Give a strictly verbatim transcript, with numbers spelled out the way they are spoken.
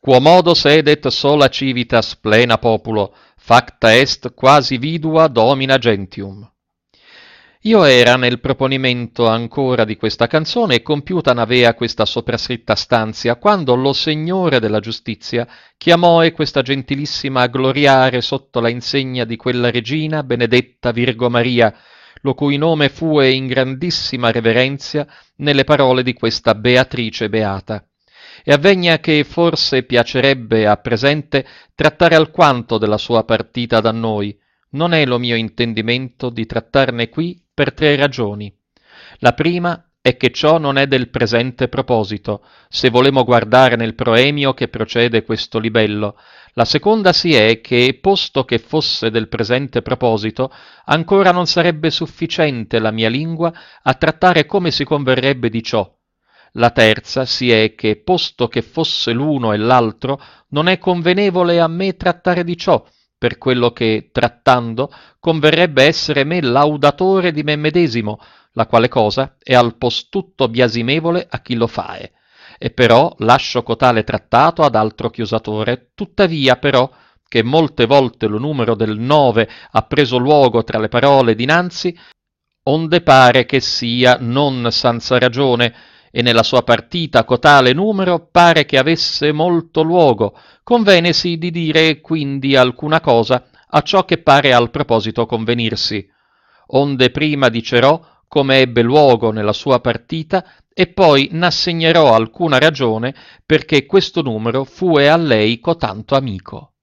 Quomodo sedet sola civitas plena populo, facta est quasi vidua domina gentium. Io era nel proponimento ancora di questa canzone e compiuta n'avea questa soprascritta stanzia, quando lo Signore della giustizia chiamò questa gentilissima a gloriare sotto la insegna di quella regina benedetta Virgo Maria, lo cui nome fue in grandissima reverenzia nelle parole di questa Beatrice beata. E avvegna che forse piacerebbe a presente trattare alquanto della sua partita da noi. Non è lo mio intendimento di trattarne qui per tre ragioni. La prima è che ciò non è del presente proposito, se volemo guardare nel proemio che procede questo libello. La seconda si è che, posto che fosse del presente proposito, ancora non sarebbe sufficiente la mia lingua a trattare come si converrebbe di ciò. La terza si è che, posto che fosse l'uno e l'altro, non è convenevole a me trattare di ciò, per quello che, trattando, converrebbe essere me laudatore di me medesimo, la quale cosa è al postutto biasimevole a chi lo fae. E però lascio cotale trattato ad altro chiusatore, tuttavia però, che molte volte lo numero del nove ha preso luogo tra le parole dinanzi, onde pare che sia non senza ragione, e nella sua partita cotale numero pare che avesse molto luogo, convenesi di dire quindi alcuna cosa a ciò che pare al proposito convenirsi. Onde prima dicerò come ebbe luogo nella sua partita e poi n'assegnerò alcuna ragione perché questo numero fue a lei cotanto amico.